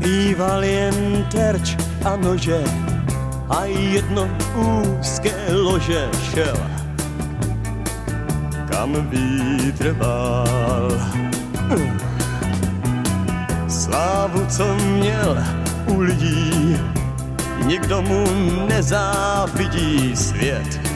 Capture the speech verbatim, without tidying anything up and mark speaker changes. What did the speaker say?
Speaker 1: Býval jen terč a nože a jedno úzké lože, šel kam vítr vál. Slávu, co měl u lidí, nikdo mu nezávidí, svět